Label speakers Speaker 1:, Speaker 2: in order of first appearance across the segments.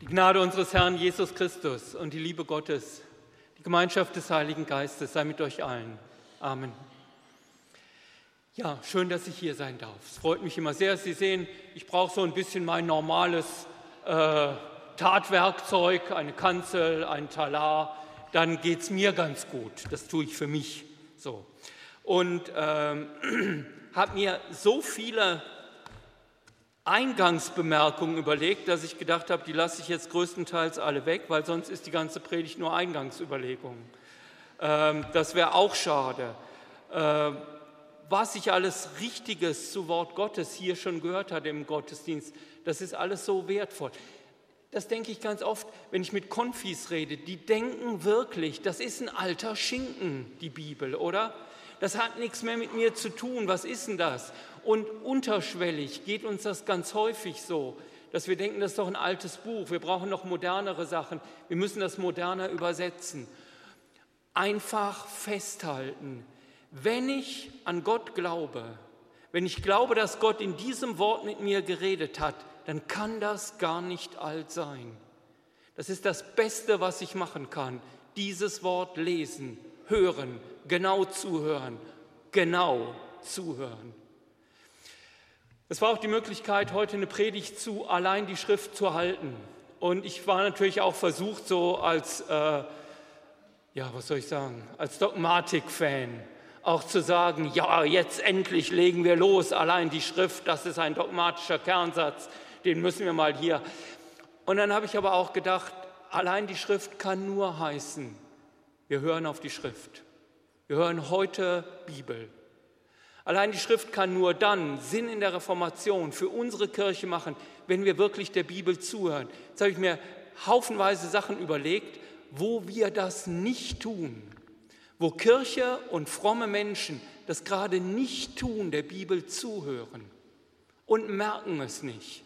Speaker 1: Die Gnade unseres Herrn Jesus Christus und die Liebe Gottes, die Gemeinschaft des Heiligen Geistes sei mit euch allen. Amen. Ja, schön, dass ich hier sein darf. Es freut mich immer sehr. Sie sehen, ich brauche so ein bisschen mein normales Tatwerkzeug, eine Kanzel, ein Talar. Dann geht es mir ganz gut. Das tue ich für mich so. Und habe mir so viele Eingangsbemerkungen überlegt, dass ich gedacht habe, die lasse ich jetzt größtenteils alle weg, weil sonst ist die ganze Predigt nur Eingangsüberlegung. Das wäre auch schade. Was ich alles Richtiges zu Wort Gottes hier schon gehört hatte im Gottesdienst, das ist alles so wertvoll. Das denke ich ganz oft, wenn ich mit Konfis rede, die denken wirklich, das ist ein alter Schinken, die Bibel, oder? Das hat nichts mehr mit mir zu tun, was ist denn das? Und unterschwellig geht uns das ganz häufig so, dass wir denken, das ist doch ein altes Buch, wir brauchen noch modernere Sachen, wir müssen das moderner übersetzen. Einfach festhalten, wenn ich an Gott glaube, wenn ich glaube, dass Gott in diesem Wort mit mir geredet hat, dann kann das gar nicht alt sein. Das ist das Beste, was ich machen kann, dieses Wort lesen, hören, genau zuhören, genau zuhören. Es war auch die Möglichkeit, heute eine Predigt zu allein die Schrift zu halten. Und ich war natürlich auch versucht, so als, als Dogmatik-Fan auch zu sagen, ja, jetzt endlich legen wir los, allein die Schrift, das ist ein dogmatischer Kernsatz, den müssen wir mal hier. Und dann habe ich aber auch gedacht, allein die Schrift kann nur heißen, wir hören auf die Schrift. Wir hören heute Bibel. Allein die Schrift kann nur dann Sinn in der Reformation für unsere Kirche machen, wenn wir wirklich der Bibel zuhören. Jetzt habe ich mir haufenweise Sachen überlegt, wo wir das nicht tun, wo Kirche und fromme Menschen das gerade nicht tun, der Bibel zuhören und merken es nicht.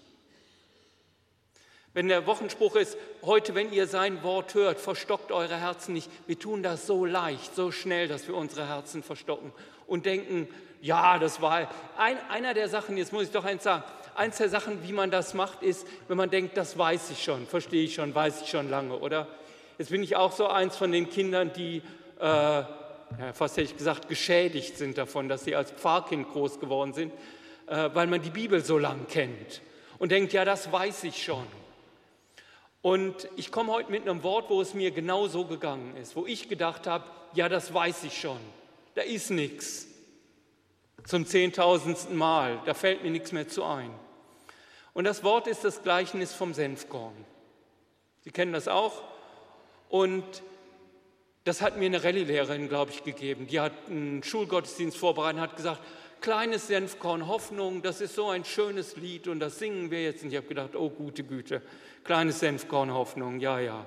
Speaker 1: Wenn der Wochenspruch ist, heute, wenn ihr sein Wort hört, verstockt eure Herzen nicht. Wir tun das so leicht, so schnell, dass wir unsere Herzen verstocken und denken, ja, das war einer der Sachen, jetzt muss ich doch eins sagen, eins der Sachen, wie man das macht, ist, wenn man denkt, das weiß ich schon, verstehe ich schon, weiß ich schon lange, oder? Jetzt bin ich auch so eins von den Kindern, die, fast hätte ich gesagt, geschädigt sind davon, dass sie als Pfarrkind groß geworden sind, weil man die Bibel so lang kennt und denkt, ja, das weiß ich schon. Und ich komme heute mit einem Wort, wo es mir genau so gegangen ist, wo ich gedacht habe, ja, das weiß ich schon, da ist nichts zum 10.000. Mal, da fällt mir nichts mehr zu ein. Und das Wort ist das Gleichnis vom Senfkorn. Sie kennen das auch und das hat mir eine Rallye-Lehrerin, glaube ich, gegeben. Die hat einen Schulgottesdienst vorbereitet und hat gesagt, kleines Senfkorn Hoffnung, das ist so ein schönes Lied und das singen wir jetzt. Und ich habe gedacht, oh gute Güte, kleines Senfkorn Hoffnung, ja.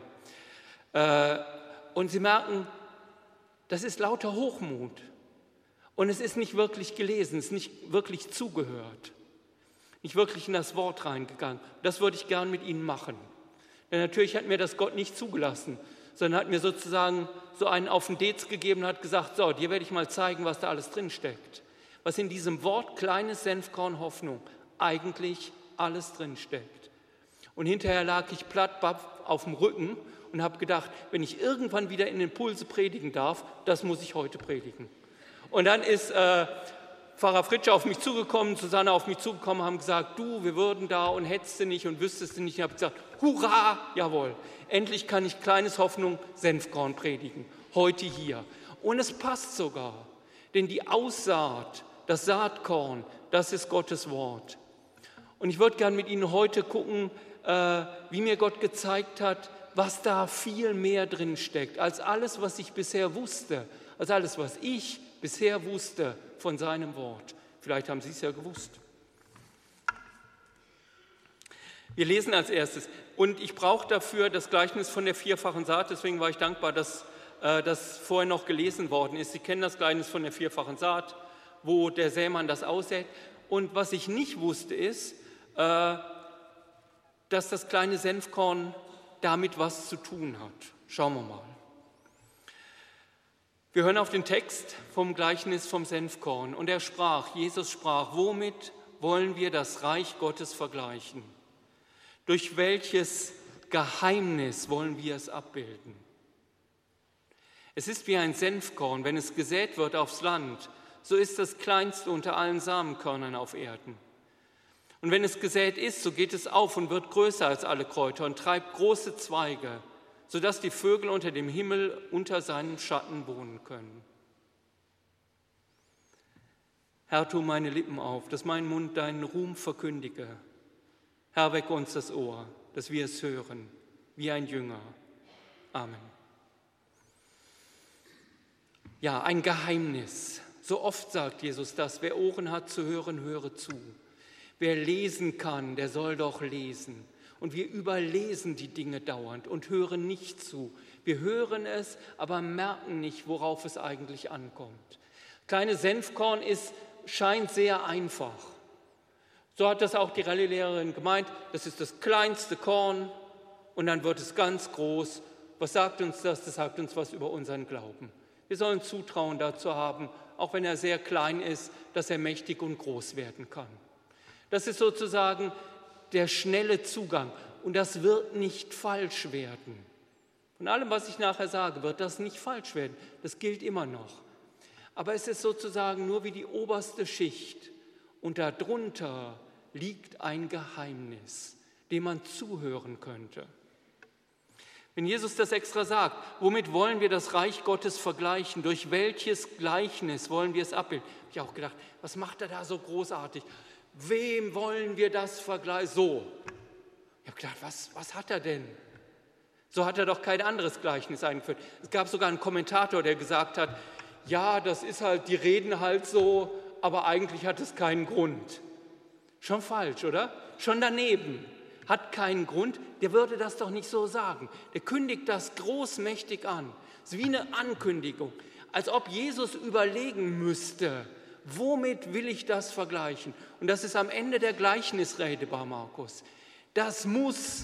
Speaker 1: Und Sie merken, das ist lauter Hochmut. Und es ist nicht wirklich gelesen, es ist nicht wirklich zugehört, nicht wirklich in das Wort reingegangen. Das würde ich gern mit Ihnen machen. Denn natürlich hat mir das Gott nicht zugelassen, sondern hat mir sozusagen so einen auf den Dez gegeben und hat gesagt, so, dir werde ich mal zeigen, was da alles drinsteckt. Was in diesem Wort kleines Senfkorn Hoffnung eigentlich alles drinsteckt. Und hinterher lag ich platt auf dem Rücken und habe gedacht, wenn ich irgendwann wieder in Impulse predigen darf, das muss ich heute predigen. Und dann ist Pfarrer Fritsche auf mich zugekommen, Susanne auf mich zugekommen, haben gesagt, du, wir würden da und hättest du nicht und wüsstest du nicht. Ich habe gesagt, hurra, jawohl, endlich kann ich kleines Hoffnung Senfkorn predigen, heute hier. Und es passt sogar, denn die Aussaat, das Saatkorn, das ist Gottes Wort. Und ich würde gerne mit Ihnen heute gucken, wie mir Gott gezeigt hat, was da viel mehr drin steckt, als alles, was ich bisher wusste, als alles, was ich bisher wusste von seinem Wort. Vielleicht haben Sie es ja gewusst. Wir lesen als erstes. Und ich brauche dafür das Gleichnis von der vierfachen Saat. Deswegen war ich dankbar, dass das vorher noch gelesen worden ist. Sie kennen das Gleichnis von der vierfachen Saat, wo der Sämann das aussät. Und was ich nicht wusste, ist, dass das kleine Senfkorn damit was zu tun hat. Schauen wir mal. Wir hören auf den Text vom Gleichnis vom Senfkorn. Und Jesus sprach, womit wollen wir das Reich Gottes vergleichen? Durch welches Geheimnis wollen wir es abbilden. Es ist wie ein Senfkorn, wenn es gesät wird aufs Land, so ist das kleinste unter allen Samenkörnern auf Erden. Und wenn es gesät ist, so geht es auf und wird größer als alle Kräuter und treibt große Zweige, sodass die Vögel unter dem Himmel unter seinem Schatten wohnen können. Herr, tu meine Lippen auf, dass mein Mund deinen Ruhm verkündige. Herr, wecke uns das Ohr, dass wir es hören, wie ein Jünger. Amen. Ja, ein Geheimnis. So oft sagt Jesus das, wer Ohren hat zu hören, höre zu. Wer lesen kann, der soll doch lesen. Und wir überlesen die Dinge dauernd und hören nicht zu. Wir hören es, aber merken nicht, worauf es eigentlich ankommt. Kleine Senfkorn scheint sehr einfach. So hat das auch die Rallye-Lehrerin gemeint. Das ist das kleinste Korn und dann wird es ganz groß. Was sagt uns das? Das sagt uns was über unseren Glauben. Wir sollen Zutrauen dazu haben, auch wenn er sehr klein ist, dass er mächtig und groß werden kann. Das ist sozusagen der schnelle Zugang und das wird nicht falsch werden. Von allem, was ich nachher sage, wird das nicht falsch werden. Das gilt immer noch. Aber es ist sozusagen nur wie die oberste Schicht und darunter liegt ein Geheimnis, dem man zuhören könnte. Wenn Jesus das extra sagt, womit wollen wir das Reich Gottes vergleichen? Durch welches Gleichnis wollen wir es abbilden? Habe ich auch gedacht, was macht er da so großartig? Wem wollen wir das vergleichen? So. Ich habe gedacht, was hat er denn? So hat er doch kein anderes Gleichnis eingeführt. Es gab sogar einen Kommentator, der gesagt hat, ja, das ist halt, die reden halt so, aber eigentlich hat es keinen Grund. Schon falsch, oder? Schon daneben. Hat keinen Grund, der würde das doch nicht so sagen. Der kündigt das großmächtig an. Es ist wie eine Ankündigung, als ob Jesus überlegen müsste, womit will ich das vergleichen? Und das ist am Ende der Gleichnisrede bei Markus. Das muss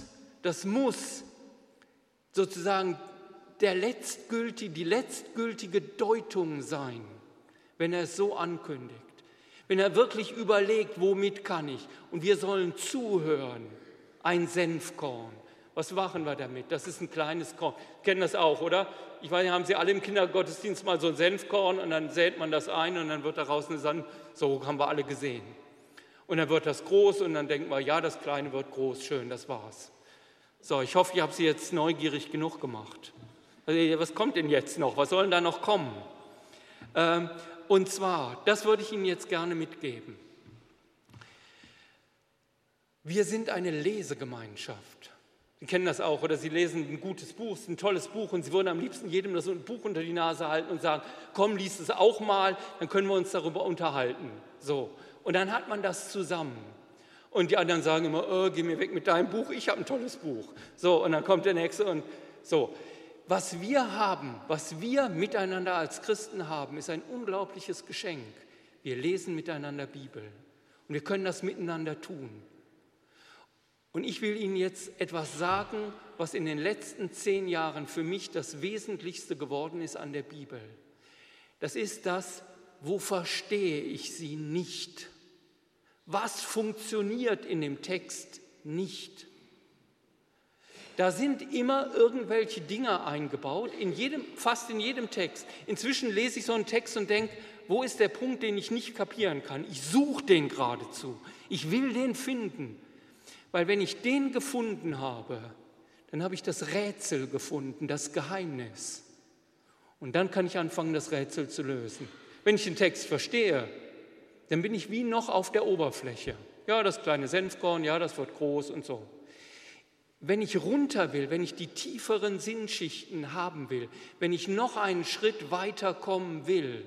Speaker 1: sozusagen die letztgültige Deutung sein, wenn er es so ankündigt. Wenn er wirklich überlegt, womit kann ich? Und wir sollen zuhören. Ein Senfkorn. Was machen wir damit? Das ist ein kleines Korn. Sie kennen das auch, oder? Ich weiß, haben Sie alle im Kindergottesdienst mal so ein Senfkorn und dann sät man das ein und dann wird daraus eine Sand. So haben wir alle gesehen. Und dann wird das groß und dann denken wir, ja, das Kleine wird groß, schön, das war's. So, ich hoffe, ich habe Sie jetzt neugierig genug gemacht. Also, was kommt denn jetzt noch? Was soll denn da noch kommen? Und zwar, das würde ich Ihnen jetzt gerne mitgeben. Wir sind eine Lesegemeinschaft. Sie kennen das auch, oder Sie lesen ein gutes Buch, es ist ein tolles Buch und Sie würden am liebsten jedem das Buch unter die Nase halten und sagen, komm, lies es auch mal, dann können wir uns darüber unterhalten. So. Und dann hat man das zusammen. Und die anderen sagen immer, geh mir weg mit deinem Buch, ich habe ein tolles Buch. So, und dann kommt der Nächste und so. Was wir haben, was wir miteinander als Christen haben, ist ein unglaubliches Geschenk. Wir lesen miteinander Bibel und wir können das miteinander tun. Und ich will Ihnen jetzt etwas sagen, was in den letzten 10 Jahren für mich das Wesentlichste geworden ist an der Bibel. Das ist das, wo verstehe ich sie nicht? Was funktioniert in dem Text nicht? Da sind immer irgendwelche Dinge eingebaut, fast in jedem Text. Inzwischen lese ich so einen Text und denke, wo ist der Punkt, den ich nicht kapieren kann? Ich suche den geradezu. Ich will den finden. Weil wenn ich den gefunden habe, dann habe ich das Rätsel gefunden, das Geheimnis. Und dann kann ich anfangen, das Rätsel zu lösen. Wenn ich den Text verstehe, dann bin ich wie noch auf der Oberfläche. Ja, das kleine Senfkorn, ja, das wird groß und so. Wenn ich runter will, wenn ich die tieferen Sinnschichten haben will, wenn ich noch einen Schritt weiter kommen will,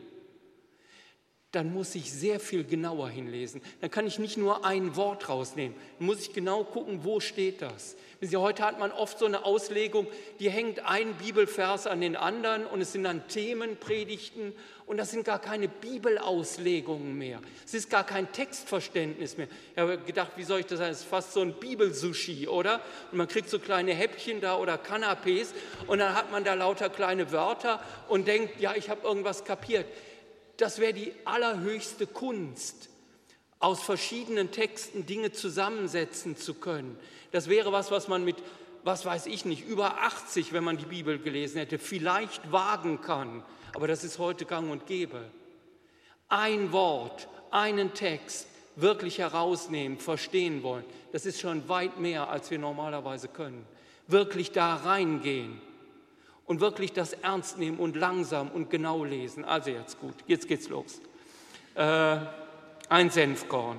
Speaker 1: dann muss ich sehr viel genauer hinlesen. Dann kann ich nicht nur ein Wort rausnehmen. Dann muss ich genau gucken, wo steht das. Heute hat man oft so eine Auslegung, die hängt ein Bibelvers an den anderen und es sind dann Themenpredigten und das sind gar keine Bibelauslegungen mehr. Es ist gar kein Textverständnis mehr. Ich habe gedacht, wie soll ich das sagen? Es ist fast so ein Bibelsushi, oder? Und man kriegt so kleine Häppchen da oder Canapés und dann hat man da lauter kleine Wörter und denkt, ja, ich habe irgendwas kapiert. Das wäre die allerhöchste Kunst, aus verschiedenen Texten Dinge zusammensetzen zu können. Das wäre was was weiß ich nicht, über 80, wenn man die Bibel gelesen hätte, vielleicht wagen kann. Aber das ist heute gang und gäbe. Ein Wort, einen Text wirklich herausnehmen, verstehen wollen, das ist schon weit mehr, als wir normalerweise können. Wirklich da reingehen und wirklich das ernst nehmen und langsam und genau lesen. Also jetzt gut, jetzt geht's los. Ein Senfkorn.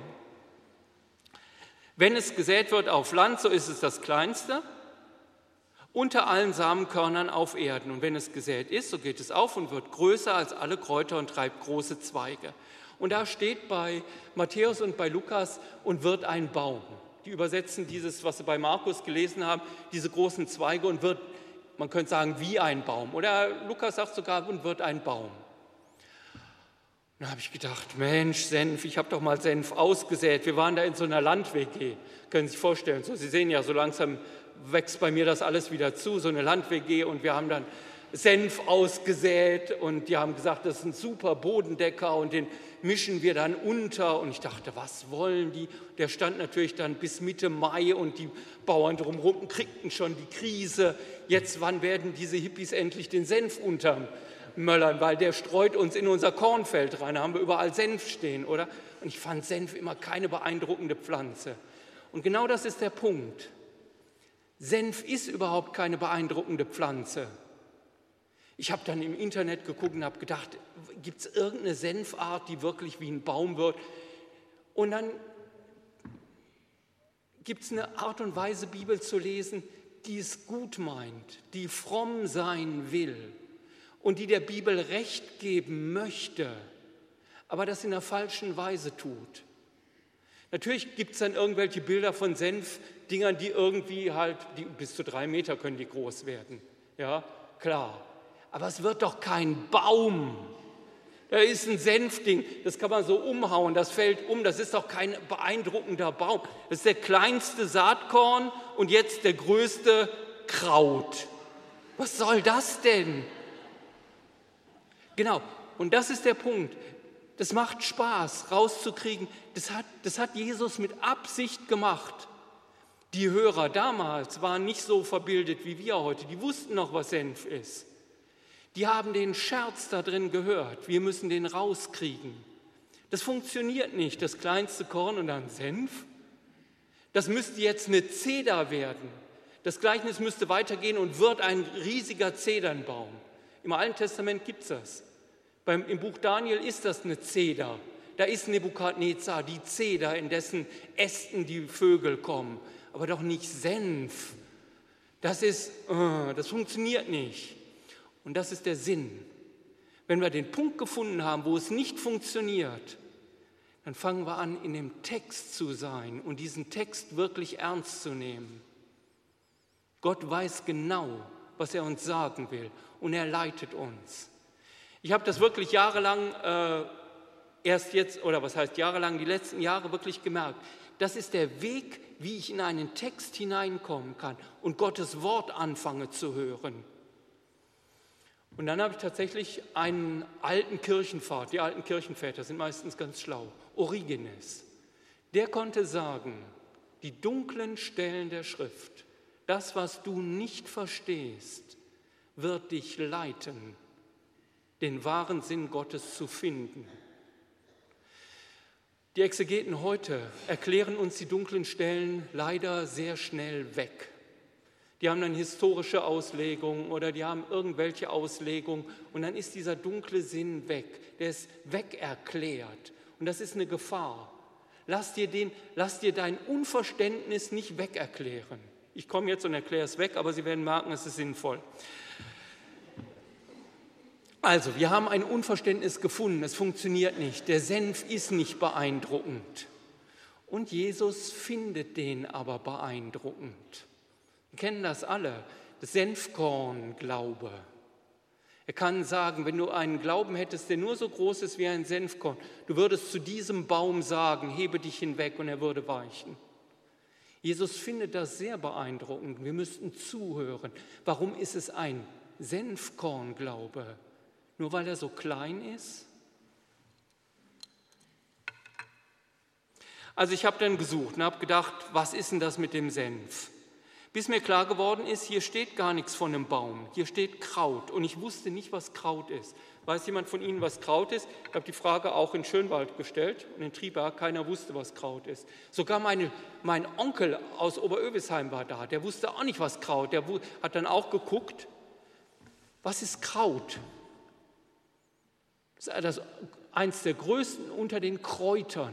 Speaker 1: Wenn es gesät wird auf Land, so ist es das kleinste, unter allen Samenkörnern auf Erden. Und wenn es gesät ist, so geht es auf und wird größer als alle Kräuter und treibt große Zweige. Und da steht bei Matthäus und bei Lukas, und wird ein Baum. Die übersetzen dieses, was sie bei Markus gelesen haben, diese großen Zweige und wird, man könnte sagen, wie ein Baum. Oder Lukas sagt sogar, und wird ein Baum. Da habe ich gedacht, Mensch, Senf, ich habe doch mal Senf ausgesät. Wir waren da in so einer Land-WG, können Sie sich vorstellen. So, Sie sehen ja, so langsam wächst bei mir das alles wieder zu, so eine Land-WG. Und wir haben dann Senf ausgesät und die haben gesagt, das ist ein super Bodendecker und den mischen wir dann unter. Und ich dachte, was wollen die? Der stand natürlich dann bis Mitte Mai und die Bauern drumherum kriegten schon die Krise. Jetzt, wann werden diese Hippies endlich den Senf untermöllern? Weil der streut uns in unser Kornfeld rein. Da haben wir überall Senf stehen, oder? Und ich fand Senf immer keine beeindruckende Pflanze. Und genau das ist der Punkt. Senf ist überhaupt keine beeindruckende Pflanze. Ich habe dann im Internet geguckt und habe gedacht, gibt es irgendeine Senfart, die wirklich wie ein Baum wird? Und dann gibt es eine Art und Weise, Bibel zu lesen, die es gut meint, die fromm sein will und die der Bibel Recht geben möchte, aber das in der falschen Weise tut. Natürlich gibt es dann irgendwelche Bilder von Senfdingern, die irgendwie halt, die bis zu 3 Meter können die groß werden. Ja, klar. Aber es wird doch kein Baum. Da ist ein Senfding, das kann man so umhauen, das fällt um, das ist doch kein beeindruckender Baum. Das ist der kleinste Saatkorn und jetzt der größte Kraut. Was soll das denn? Genau, und das ist der Punkt. Das macht Spaß, rauszukriegen. Das hat Jesus mit Absicht gemacht. Die Hörer damals waren nicht so verbildet wie wir heute. Die wussten noch, was Senf ist. Die haben den Scherz da drin gehört. Wir müssen den rauskriegen. Das funktioniert nicht, das kleinste Korn und dann Senf. Das müsste jetzt eine Zeder werden. Das Gleichnis müsste weitergehen und wird ein riesiger Zedernbaum. Im Alten Testament gibt es das. Im Buch Daniel ist das eine Zeder. Da ist Nebukadnezar, die Zeder, in dessen Ästen die Vögel kommen. Aber doch nicht Senf. Das funktioniert nicht. Und das ist der Sinn. Wenn wir den Punkt gefunden haben, wo es nicht funktioniert, dann fangen wir an, in dem Text zu sein und diesen Text wirklich ernst zu nehmen. Gott weiß genau, was er uns sagen will und er leitet uns. Ich habe das wirklich jahrelang, die letzten Jahre wirklich gemerkt. Das ist der Weg, wie ich in einen Text hineinkommen kann und Gottes Wort anfange zu hören. Und dann habe ich tatsächlich einen alten Kirchenvater, die alten Kirchenväter sind meistens ganz schlau, Origenes. Der konnte sagen, die dunklen Stellen der Schrift, das, was du nicht verstehst, wird dich leiten, den wahren Sinn Gottes zu finden. Die Exegeten heute erklären uns die dunklen Stellen leider sehr schnell weg. Die haben dann historische Auslegungen oder die haben irgendwelche Auslegungen und dann ist dieser dunkle Sinn weg, der ist wegerklärt und das ist eine Gefahr. Lass dir dein Unverständnis nicht wegerklären. Ich komme jetzt und erkläre es weg, aber Sie werden merken, es ist sinnvoll. Also, wir haben ein Unverständnis gefunden, es funktioniert nicht, der Senf ist nicht beeindruckend und Jesus findet den aber beeindruckend. Wir kennen das alle, das Senfkorn-Glaube. Er kann sagen, wenn du einen Glauben hättest, der nur so groß ist wie ein Senfkorn, du würdest zu diesem Baum sagen, hebe dich hinweg und er würde weichen. Jesus findet das sehr beeindruckend. Wir müssten zuhören. Warum ist es ein Senfkorn-Glaube? Nur weil er so klein ist? Also ich habe dann gesucht und habe gedacht, was ist denn das mit dem Senf? Bis mir klar geworden ist, hier steht gar nichts von einem Baum, hier steht Kraut. Und ich wusste nicht, was Kraut ist. Weiß jemand von Ihnen, was Kraut ist? Ich habe die Frage auch in Schönwald gestellt und in Triberg, keiner wusste, was Kraut ist. Sogar mein Onkel aus Oberövisheim war da, der wusste auch nicht, was Kraut ist. Der hat dann auch geguckt, was ist Kraut? Das ist eins der größten unter den Kräutern.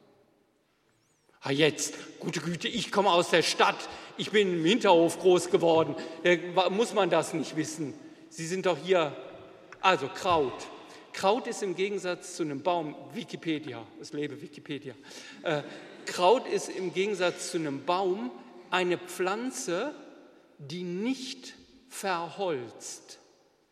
Speaker 1: Jetzt, gute Güte, ich komme aus der Stadt, ich bin im Hinterhof groß geworden, da muss man das nicht wissen. Sie sind doch hier, also Kraut. Kraut ist im Gegensatz zu einem Baum, Wikipedia, es lebe Wikipedia. Kraut ist im Gegensatz zu einem Baum eine Pflanze, die nicht verholzt.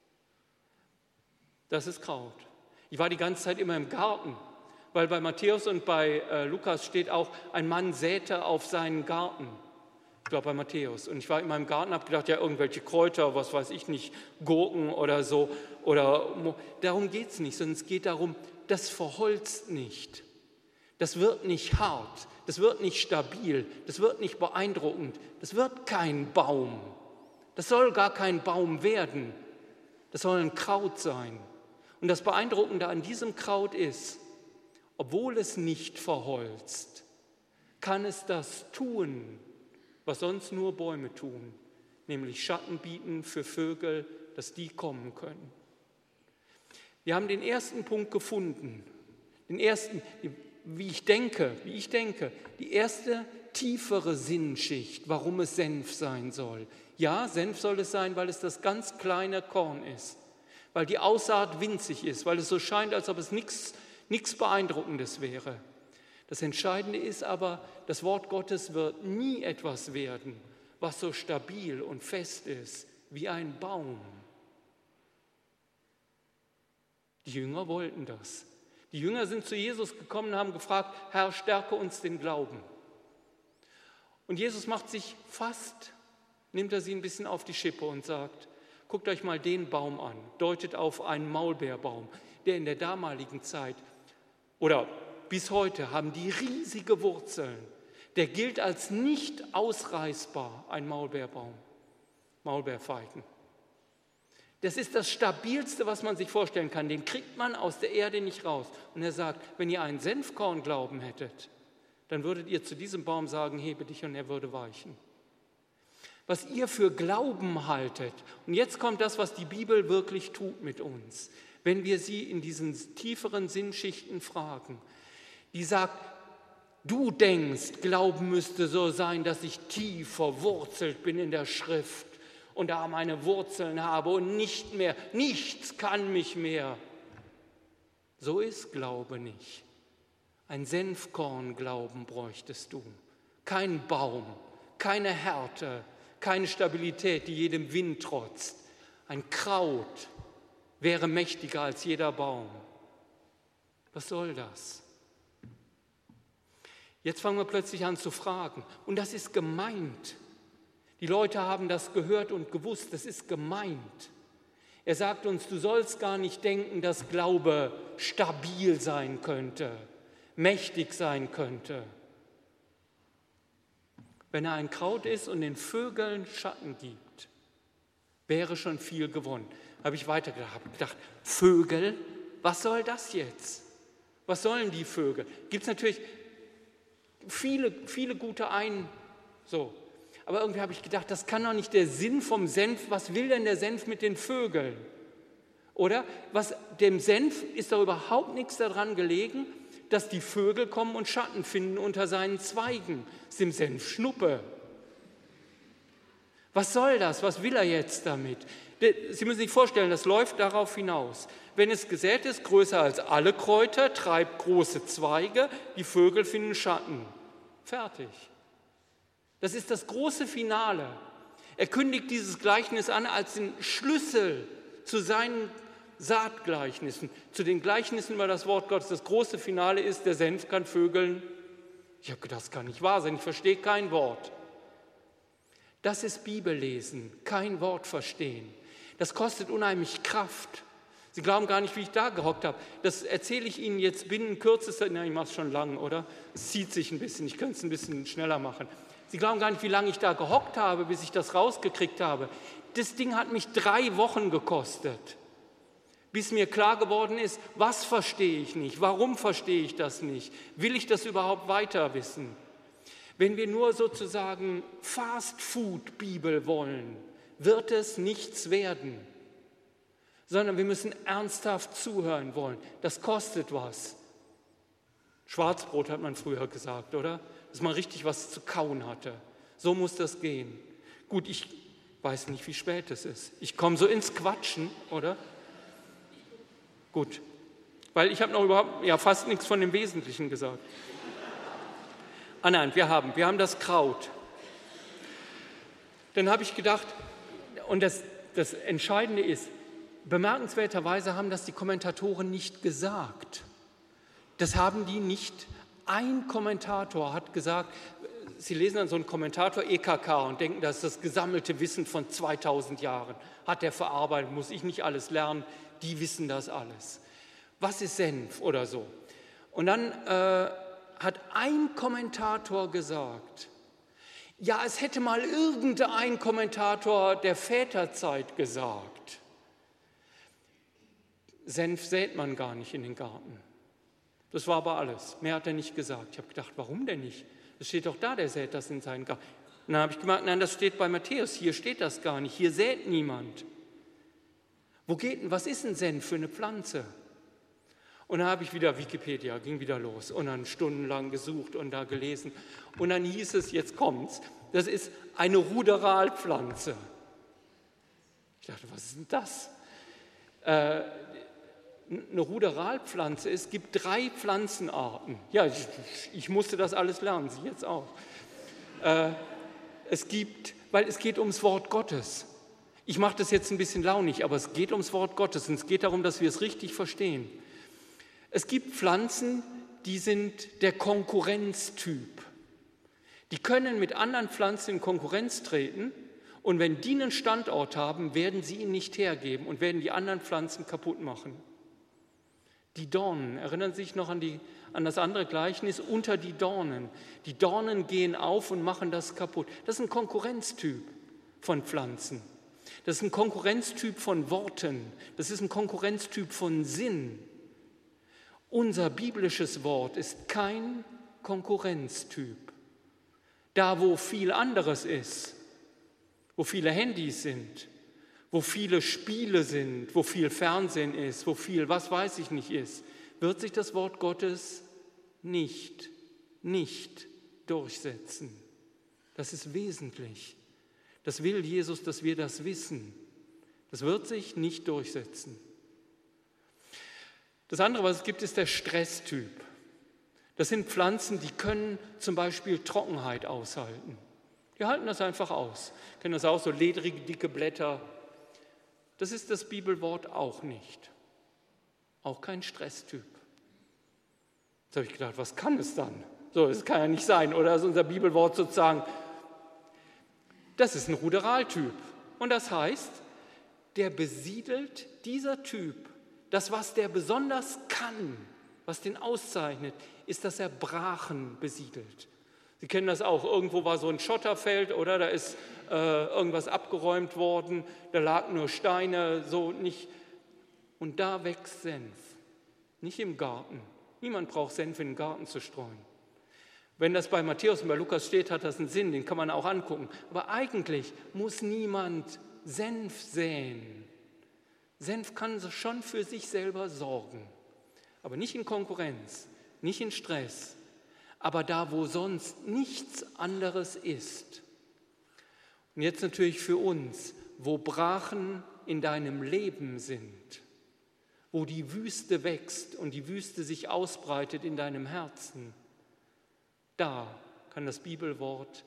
Speaker 1: Das ist Kraut. Ich war die ganze Zeit immer im Garten. Weil bei Matthäus und bei Lukas steht auch, ein Mann säte auf seinen Garten. Ich glaube bei Matthäus. Und ich war in meinem Garten, habe gedacht, ja, irgendwelche Kräuter, was weiß ich nicht, Gurken oder so. Darum geht es nicht, sondern es geht darum, das verholzt nicht. Das wird nicht hart, das wird nicht stabil, das wird nicht beeindruckend, das wird kein Baum. Das soll gar kein Baum werden. Das soll ein Kraut sein. Und das Beeindruckende an diesem Kraut ist, obwohl es nicht verholzt, kann es das tun, was sonst nur Bäume tun, nämlich Schatten bieten für Vögel, dass die kommen können. Wir haben den ersten Punkt gefunden, den ersten, wie ich denke, die erste tiefere Sinnsschicht, warum es Senf sein soll. Ja, Senf soll es sein, weil es das ganz kleine Korn ist, weil die Aussaat winzig ist, weil es so scheint, als ob es nichts Beeindruckendes wäre. Das Entscheidende ist aber, das Wort Gottes wird nie etwas werden, was so stabil und fest ist wie ein Baum. Die Jünger wollten das. Die Jünger sind zu Jesus gekommen und haben gefragt, Herr, stärke uns den Glauben. Und Jesus nimmt er sie ein bisschen auf die Schippe und sagt, guckt euch mal den Baum an, deutet auf einen Maulbeerbaum, der in der damaligen Zeit oder bis heute haben die riesige Wurzeln. Der gilt als nicht ausreißbar, ein Maulbeerbaum, Maulbeerfeigen. Das ist das Stabilste, was man sich vorstellen kann. Den kriegt man aus der Erde nicht raus. Und er sagt, wenn ihr einen Senfkornglauben hättet, dann würdet ihr zu diesem Baum sagen, hebe dich, und er würde weichen. Was ihr für Glauben haltet, und jetzt kommt das, was die Bibel wirklich tut mit uns, wenn wir sie in diesen tieferen Sinnschichten fragen, die sagt, du denkst, Glauben müsste so sein, dass ich tief verwurzelt bin in der Schrift und da meine Wurzeln habe und nichts kann mich mehr. So ist Glaube nicht. Ein Senfkornglauben bräuchtest du. Kein Baum, keine Härte, keine Stabilität, die jedem Wind trotzt. Ein Kraut wäre mächtiger als jeder Baum. Was soll das? Jetzt fangen wir plötzlich an zu fragen. Und das ist gemeint. Die Leute haben das gehört und gewusst, das ist gemeint. Er sagt uns, du sollst gar nicht denken, dass Glaube stabil sein könnte, mächtig sein könnte. Wenn er ein Kraut ist und den Vögeln Schatten gibt, wäre schon viel gewonnen. Habe ich weitergedacht, habe gedacht, Vögel, was soll das jetzt? Was sollen die Vögel? Gibt es natürlich viele gute so. Aber irgendwie habe ich gedacht, das kann doch nicht der Sinn vom Senf, was will denn der Senf mit den Vögeln? Oder? Dem Senf ist doch überhaupt nichts daran gelegen, dass die Vögel kommen und Schatten finden unter seinen Zweigen. Das ist dem Senf Schnuppe. Was soll das? Was will er jetzt damit? Sie müssen sich vorstellen, das läuft darauf hinaus. Wenn es gesät ist, größer als alle Kräuter, treibt große Zweige, die Vögel finden Schatten. Fertig. Das ist das große Finale. Er kündigt dieses Gleichnis an als den Schlüssel zu seinen Saatgleichnissen, zu den Gleichnissen über das Wort Gottes. Das große Finale ist, der Senf kann vögeln. Ich habe gedacht, das kann nicht wahr sein, ich verstehe kein Wort. Das ist Bibellesen, kein Wort verstehen. Das kostet unheimlich Kraft. Sie glauben gar nicht, wie ich da gehockt habe. Das erzähle ich Ihnen jetzt binnen kürzester, ich mache es schon lang, oder? Es zieht sich ein bisschen, ich könnte es ein bisschen schneller machen. Sie glauben gar nicht, wie lange ich da gehockt habe, bis ich das rausgekriegt habe. Das Ding hat mich 3 Wochen gekostet, bis mir klar geworden ist, was verstehe ich nicht, warum verstehe ich das nicht, will ich das überhaupt weiter wissen? Wenn wir nur sozusagen Fast-Food-Bibel wollen, wird es nichts werden, sondern wir müssen ernsthaft zuhören wollen. Das kostet was. Schwarzbrot hat man früher gesagt, oder? Dass man richtig was zu kauen hatte. So muss das gehen. Gut, ich weiß nicht, wie spät es ist. Ich komme so ins Quatschen, oder? Gut, weil ich habe noch überhaupt fast nichts von dem Wesentlichen gesagt. Nein, wir haben das Kraut. Dann habe ich gedacht, und das Entscheidende ist, bemerkenswerterweise haben das die Kommentatoren nicht gesagt. Das haben die nicht. Ein Kommentator hat gesagt, Sie lesen dann so einen Kommentator EKK und denken, das ist das gesammelte Wissen von 2000 Jahren. Hat er verarbeitet, muss ich nicht alles lernen, die wissen das alles. Was ist Senf oder so? Und dann hat ein Kommentator gesagt, ja, es hätte mal irgendein Kommentator der Väterzeit gesagt. Senf sät man gar nicht in den Garten. Das war aber alles. Mehr hat er nicht gesagt. Ich habe gedacht, warum denn nicht? Es steht doch da, der sät das in seinen Garten. Und dann habe ich gemerkt, nein, das steht bei Matthäus. Hier steht das gar nicht. Hier sät niemand. Was ist ein Senf für eine Pflanze? Und dann habe ich wieder Wikipedia, ging wieder los. Und dann stundenlang gesucht und da gelesen. Und dann hieß es, jetzt kommt's, das ist eine Ruderalpflanze. Ich dachte, was ist denn das? Eine Ruderalpflanze, es gibt 3 Pflanzenarten. Ja, ich musste das alles lernen, Sie jetzt auch. Weil es geht ums Wort Gottes. Ich mache das jetzt ein bisschen launig, aber es geht ums Wort Gottes und es geht darum, dass wir es richtig verstehen. Es gibt Pflanzen, die sind der Konkurrenztyp. Die können mit anderen Pflanzen in Konkurrenz treten und wenn die einen Standort haben, werden sie ihn nicht hergeben und werden die anderen Pflanzen kaputt machen. Die Dornen, erinnern Sie sich noch an das andere Gleichnis, unter die Dornen. Die Dornen gehen auf und machen das kaputt. Das ist ein Konkurrenztyp von Pflanzen. Das ist ein Konkurrenztyp von Worten. Das ist ein Konkurrenztyp von Sinn. Unser biblisches Wort ist kein Konkurrenztyp. Da, wo viel anderes ist, wo viele Handys sind, wo viele Spiele sind, wo viel Fernsehen ist, wo viel was weiß ich nicht ist, wird sich das Wort Gottes nicht durchsetzen. Das ist wesentlich. Das will Jesus, dass wir das wissen. Das wird sich nicht durchsetzen. Das andere, was es gibt, ist der Stresstyp. Das sind Pflanzen, die können zum Beispiel Trockenheit aushalten. Die halten das einfach aus. Kennen das auch, so ledrige, dicke Blätter. Das ist das Bibelwort auch nicht. Auch kein Stresstyp. Jetzt habe ich gedacht, was kann es dann? So, das kann ja nicht sein, oder? Das ist unser Bibelwort sozusagen. Das ist ein Ruderaltyp. Und das heißt, dieser Typ, das, was der besonders kann, was den auszeichnet, ist, dass er Brachen besiedelt. Sie kennen das auch, irgendwo war so ein Schotterfeld, oder? Da ist irgendwas abgeräumt worden, da lagen nur Steine, so nicht. Und da wächst Senf, nicht im Garten. Niemand braucht Senf in den Garten zu streuen. Wenn das bei Matthäus und bei Lukas steht, hat das einen Sinn, den kann man auch angucken. Aber eigentlich muss niemand Senf säen. Senf kann schon für sich selber sorgen, aber nicht in Konkurrenz, nicht in Stress, aber da, wo sonst nichts anderes ist. Und jetzt natürlich für uns, wo Brachen in deinem Leben sind, wo die Wüste wächst und die Wüste sich ausbreitet in deinem Herzen, da kann das Bibelwort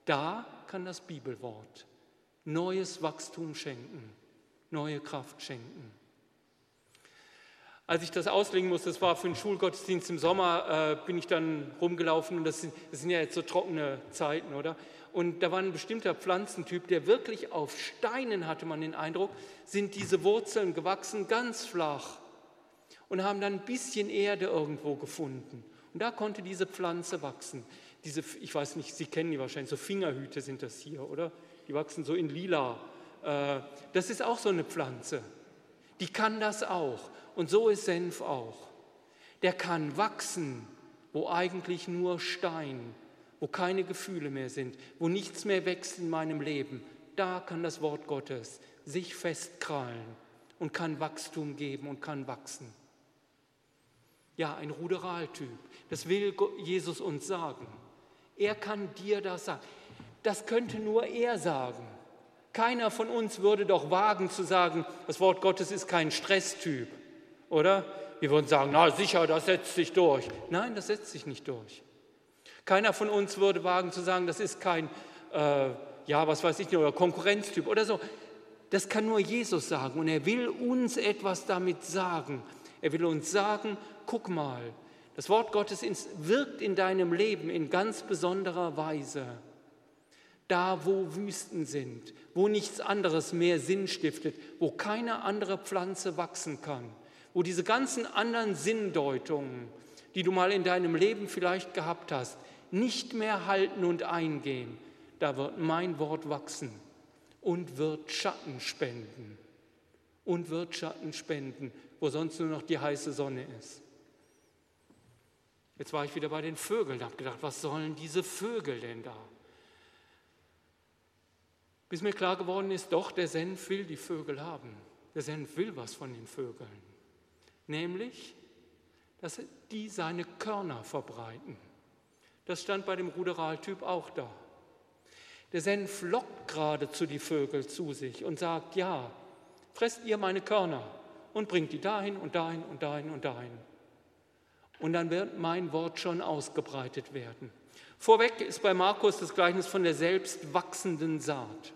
Speaker 1: neues Wachstum schenken, neue Kraft schenken. Als ich das auslegen musste, das war für einen Schulgottesdienst im Sommer, bin ich dann rumgelaufen und das sind ja jetzt so trockene Zeiten, oder? Und da war ein bestimmter Pflanzentyp, der wirklich auf Steinen, hatte man den Eindruck, sind diese Wurzeln gewachsen, ganz flach und haben dann ein bisschen Erde irgendwo gefunden. Und da konnte diese Pflanze wachsen. ich weiß nicht, Sie kennen die wahrscheinlich, so Fingerhüte sind das hier, oder? Die wachsen so in lila. Das ist auch so eine Pflanze. Die kann das auch. Und so ist Senf auch. Der kann wachsen, wo eigentlich nur Stein, wo keine Gefühle mehr sind, wo nichts mehr wächst in meinem Leben. Da kann das Wort Gottes sich festkrallen und kann Wachstum geben und kann wachsen. Ja, ein Ruderaltyp. Das will Jesus uns sagen. Er kann dir das sagen. Das könnte nur er sagen. Keiner von uns würde doch wagen zu sagen, das Wort Gottes ist kein Stresstyp, oder? Wir würden sagen, na sicher, das setzt sich durch. Nein, das setzt sich nicht durch. Keiner von uns würde wagen zu sagen, das ist kein, oder Konkurrenztyp oder so. Das kann nur Jesus sagen und er will uns etwas damit sagen. Er will uns sagen, guck mal, das Wort Gottes wirkt in deinem Leben in ganz besonderer Weise. Da, wo Wüsten sind, wo nichts anderes mehr Sinn stiftet, wo keine andere Pflanze wachsen kann, wo diese ganzen anderen Sinndeutungen, die du mal in deinem Leben vielleicht gehabt hast, nicht mehr halten und eingehen, da wird mein Wort wachsen und wird Schatten spenden. Und wird Schatten spenden, wo sonst nur noch die heiße Sonne ist. Jetzt war ich wieder bei den Vögeln und habe gedacht, was sollen diese Vögel denn da? Bis mir klar geworden ist, doch, der Senf will die Vögel haben. Der Senf will was von den Vögeln. Nämlich, dass die seine Körner verbreiten. Das stand bei dem Ruderaltyp auch da. Der Senf lockt geradezu die Vögel zu sich und sagt, ja, fresst ihr meine Körner und bringt die dahin und dahin und dahin und dahin. Und dann wird mein Wort schon ausgebreitet werden. Vorweg ist bei Markus das Gleichnis von der selbst wachsenden Saat.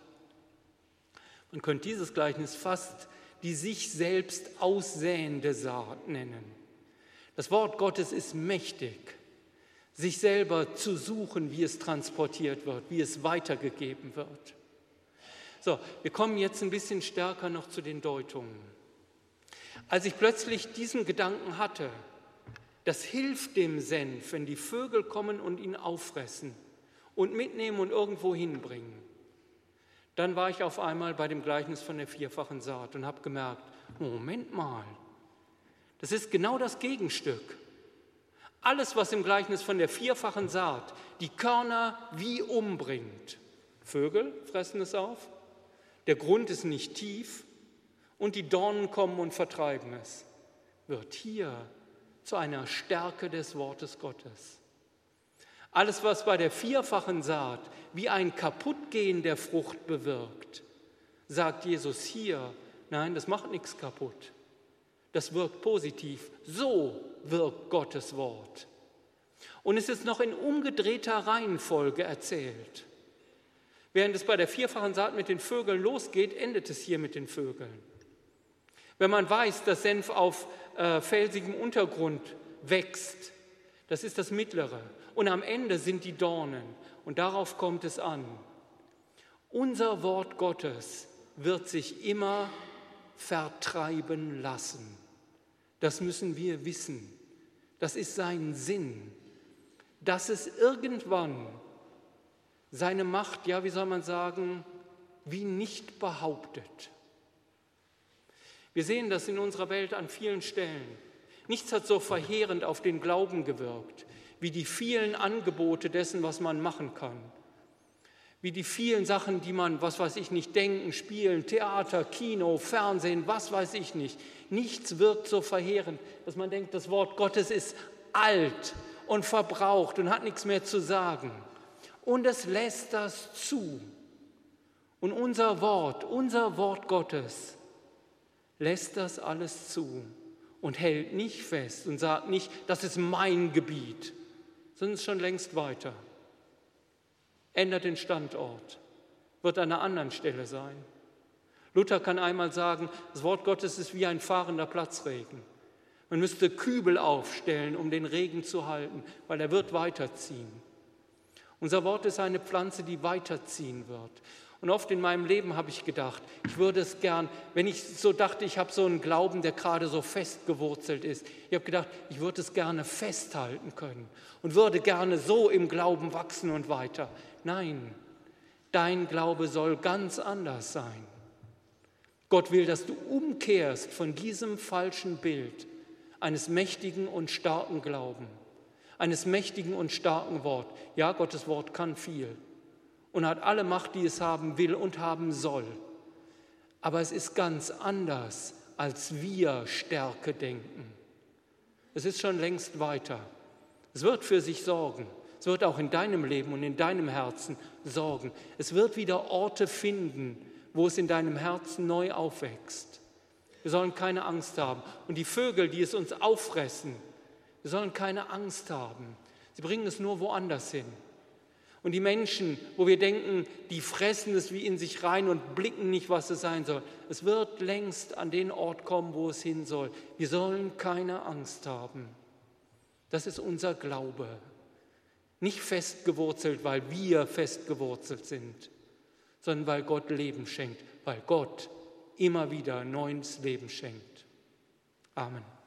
Speaker 1: Man könnte dieses Gleichnis fast die sich selbst aussäende Saat nennen. Das Wort Gottes ist mächtig, sich selber zu suchen, wie es transportiert wird, wie es weitergegeben wird. So, wir kommen jetzt ein bisschen stärker noch zu den Deutungen. Als ich plötzlich diesen Gedanken hatte, das hilft dem Senf, wenn die Vögel kommen und ihn auffressen und mitnehmen und irgendwo hinbringen. Dann war ich auf einmal bei dem Gleichnis von der vierfachen Saat und habe gemerkt, Moment mal, das ist genau das Gegenstück. Alles, was im Gleichnis von der vierfachen Saat die Körner wie umbringt. Vögel fressen es auf, der Grund ist nicht tief und die Dornen kommen und vertreiben es, wird hier zu einer Stärke des Wortes Gottes. Alles, was bei der vierfachen Saat wie ein Kaputtgehen der Frucht bewirkt, sagt Jesus hier, nein, das macht nichts kaputt. Das wirkt positiv. So wirkt Gottes Wort. Und es ist noch in umgedrehter Reihenfolge erzählt. Während es bei der vierfachen Saat mit den Vögeln losgeht, endet es hier mit den Vögeln. Wenn man weiß, dass Senf auf felsigem Untergrund wächst, das ist das Mittlere. Und am Ende sind die Dornen. Und darauf kommt es an. Unser Wort Gottes wird sich immer vertreiben lassen. Das müssen wir wissen. Das ist sein Sinn. Dass es irgendwann seine Macht, ja, wie soll man sagen, wie nicht behauptet. Wir sehen das in unserer Welt an vielen Stellen. Nichts hat so verheerend auf den Glauben gewirkt, wie die vielen Angebote dessen, was man machen kann. Wie die vielen Sachen, die man, nicht, denken, spielen, Theater, Kino, Fernsehen, was weiß ich nicht. Nichts wirkt so verheerend, dass man denkt, das Wort Gottes ist alt und verbraucht und hat nichts mehr zu sagen. Und es lässt das zu. Und unser Wort Gottes, lässt das alles zu und hält nicht fest und sagt nicht, das ist mein Gebiet, sondern ist schon längst weiter. Ändert den Standort, wird an einer anderen Stelle sein. Luther kann einmal sagen, das Wort Gottes ist wie ein fahrender Platzregen. Man müsste Kübel aufstellen, um den Regen zu halten, weil er wird weiterziehen. Unser Wort ist eine Pflanze, die weiterziehen wird. Und oft in meinem Leben habe ich gedacht, ich würde es gern, wenn ich so dachte, ich habe so einen Glauben, der gerade so fest gewurzelt ist. Ich habe gedacht, ich würde es gerne festhalten können und würde gerne so im Glauben wachsen und weiter. Nein, dein Glaube soll ganz anders sein. Gott will, dass du umkehrst von diesem falschen Bild eines mächtigen und starken Glauben, eines mächtigen und starken Wort. Ja, Gottes Wort kann viel und hat alle Macht, die es haben will und haben soll. Aber es ist ganz anders, als wir Stärke denken. Es ist schon längst weiter. Es wird für sich sorgen. Es wird auch in deinem Leben und in deinem Herzen sorgen. Es wird wieder Orte finden, wo es in deinem Herzen neu aufwächst. Wir sollen keine Angst haben. Und die Vögel, die es uns auffressen, wir sollen keine Angst haben. Sie bringen es nur woanders hin. Und die Menschen, wo wir denken, die fressen es wie in sich rein und blicken nicht, was es sein soll. Es wird längst an den Ort kommen, wo es hin soll. Wir sollen keine Angst haben. Das ist unser Glaube. Nicht festgewurzelt, weil wir festgewurzelt sind, sondern weil Gott Leben schenkt, weil Gott immer wieder neues Leben schenkt. Amen.